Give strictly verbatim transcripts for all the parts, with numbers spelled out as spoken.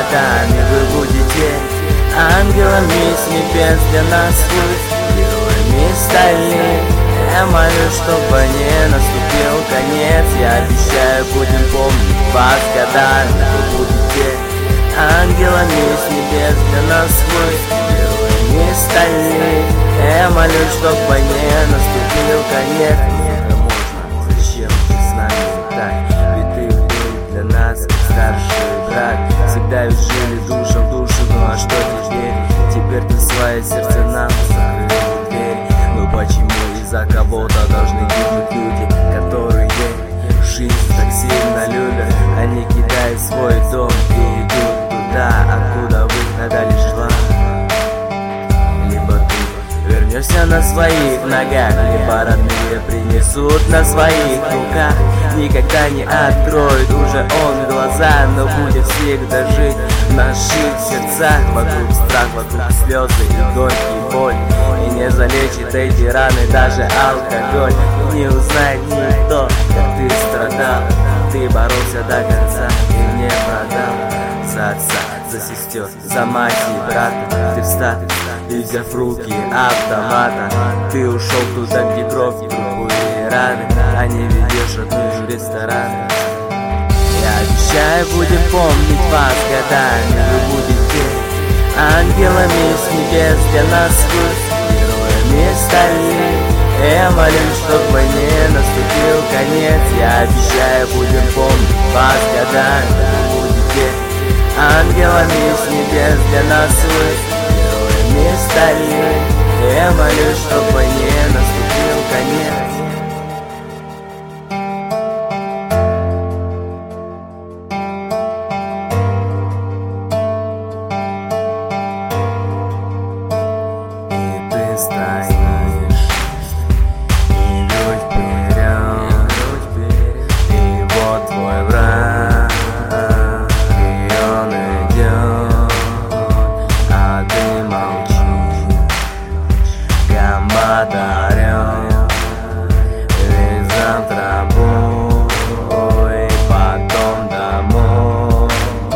годами вы будете ангелами с небес для нас путь, героями стали. Я молюсь, чтобы не наступил конец. Я обещаю, будем помнить вас годами вы будете ангелами с небес для нас путь, героями стали. Я молюсь, чтобы не наступил конец. Это можно, зачем ты с нами так? Ведь ты был для нас старший брат. Всегда ведь жили душа в душу, ну а что теперь? Теперь ты свое сердце нам закрыл дверь. Ну почему из-за кого-то должны гибнуть люди, которые жизнь так сильно любят? Они кидают свой дом и идут туда, откуда вы дали жила. Либо ты вернешься на своих ногах, либо родные принесут на своих руках. Никогда не откроет уже он глаза, но будет всегда жить в наших сердцах. Вокруг страх, вокруг слезы и горький боль, и не залечит эти раны даже алкоголь. И не узнает никто, как ты страдал. Ты боролся до конца и не продал. За отца, за сестер, за мать и брата. Ты встал и, взяв в руки автомата, ты ушел туда, где кровь, трупы и раны, а не ведешь родные рестораны. Я обещаю, будем помнить вас годами вы будете ангелами с небес для нас путь, героями стали. Я молюсь, чтобы не наступил конец. Я обещаю, будем помнить вас годами вы будете ангелами с небес для нас путь, героями стали. Я молюсь, чтобы не наступил конец. И ты стоишь, идешь вперед, и вот твой враг, и он идет, а ты молчишь. Комбат орёт, ведь завтра бой, потом домой.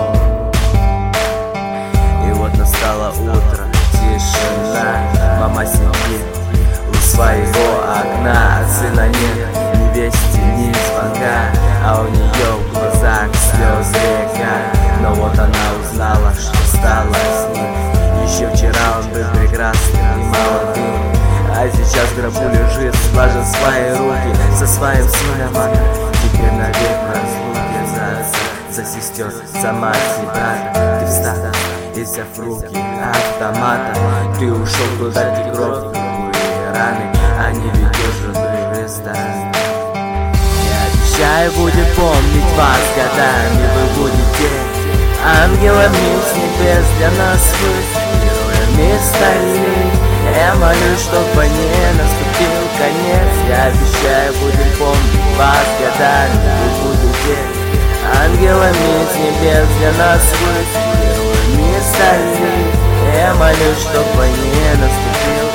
И вот настало утро, тишина. Мама сидит у своего окна, а сына нет, невесте ни звонка, а у нее в глазах слез река. Но вот она узнала, что стало с ним. Еще вчера он был прекрасным и молодым, а сейчас в гробу лежит, сложив свои руки со своим сыном. Она теперь навек в разлуке. За отца, за сестер, за мать и брата. Ты встал и, взяв в руки автомата, ты ушел туда, где кровь, и раны, а не ведешь родной ресторан. Я обещаю, будем помнить вас годами вы будете ангелами с небес для нас путь, героями стали. Я молюсь, чтобы не наступил конец. Я обещаю, будем помнить вас годами вы будете ангелами с небес для нас путь, героями стали. Я молюсь, чтобы не наступил